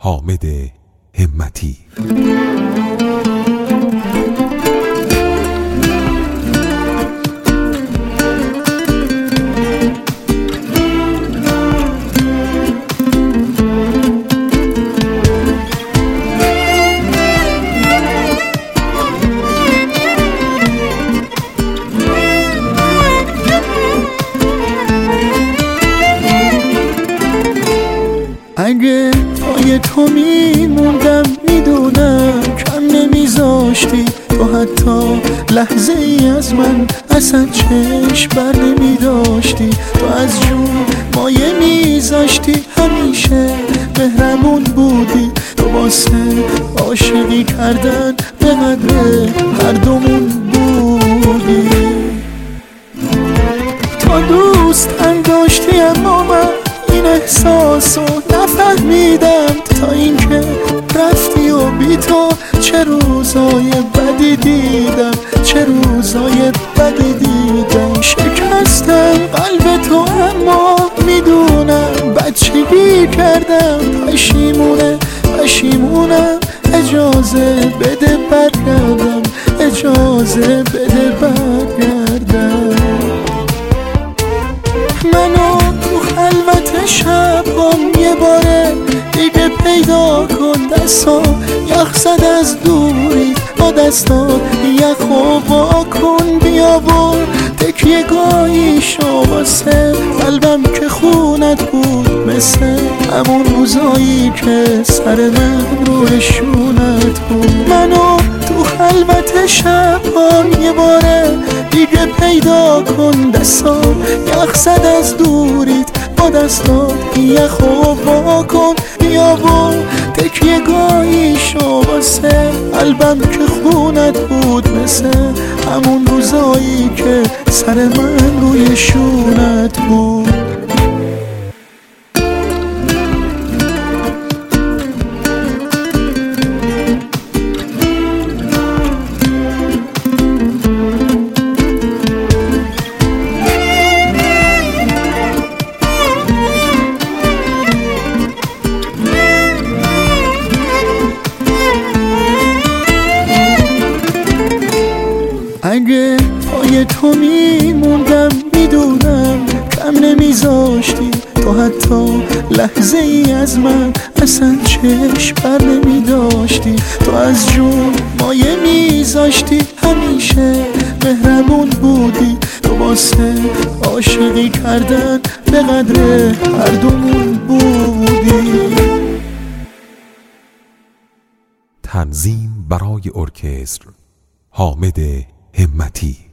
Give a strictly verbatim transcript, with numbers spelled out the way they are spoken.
حامد همتی. اگه پای تو میموندم میدونم کم نمیذاشتی، تو حتی لحظه ای از من اصلا چشم بر نمیداشتی، تو از جون مایه میذاشتی، همیشه مهربون بودی، تو واسه عاشقی کردن به قدر هر دومون بودی، تو دوست هم داشتی اما من این احساسو نفهمیدم، تا اینکه رفتی و بی تو چه روزای بدی دیدم، چه روزای بدی دیدم. شکستم قلب تو اما میدونم بچگی کردم، پشیمونه پشیمونم، اجازه بده برگردم، اجازه بده برگردم. منو تو خلوت شبم یه باره دیگه پیدا کن، دستا یخ زد از دوری، با دستا یخ و وا کن، بیا و تکیه گاهی شو واسه قلبم که خونت بود، مثل همون روزایی که سر من روی شونت بود. منو تو خلوت شبم یه باره دیگه پیدا کن، دستا یخ زد از دوریت، با دستات یخ و وا کن، بیا و تکیه گاهی شو واسه قلبم که خونت بود، مثل همون روزایی که سر من روی شونت بود. اگه پای تو میموندم میدونم کم نمیذاشتی، تو حتی لحظه ای از من اصلا چشم بر نمیداشتی، تو از جون مایه میذاشتی، همیشه مهربون بودی، تو واسه عاشقی کردن به قدر هر دومون بودی. تنظیم برای ارکستر حامد همتی.